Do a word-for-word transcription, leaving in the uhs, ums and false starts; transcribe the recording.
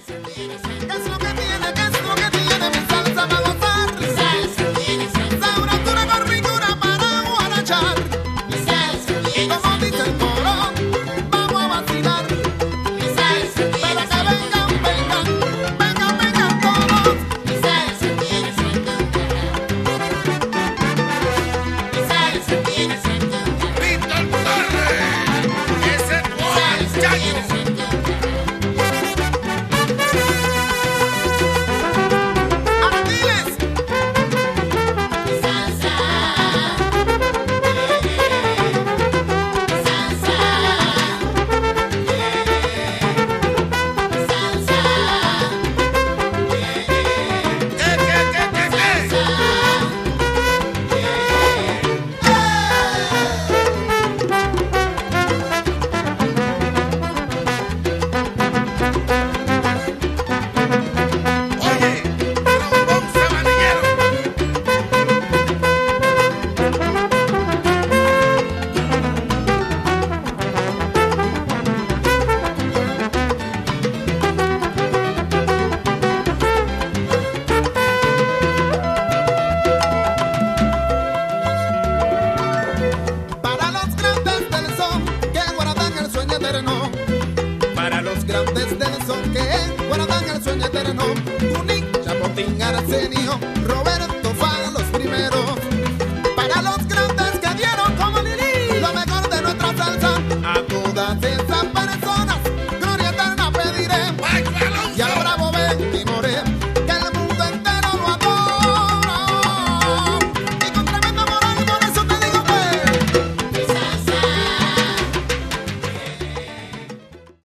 ¿Qué es lo que tiene? ¿Qué es lo que tiene mi salsa para gozar? Mi salsa tiene sentido. Sabrosura con ricura para guarachar. Mi salsa tiene Como dice el sentido. coro, vamos a vacilar. Mi salsa Pero tiene que sentido. vengan, vengan, vengan, vengan todos. Mi salsa tiene sentido. Mi salsa tiene sentido. Víctor Torres, ese es tu hombre, chayo. Ardiles, Mi salsa. Mi salsa. Mi salsa. ¿Qué, qué, qué, qué, qué? Oye, trombón sabanillero. para los grandes del son que guardan el sueño eterno. Para los grandes del son que guardan el sueño eterno. Unic, Chapotín, Arsenio, Roberto.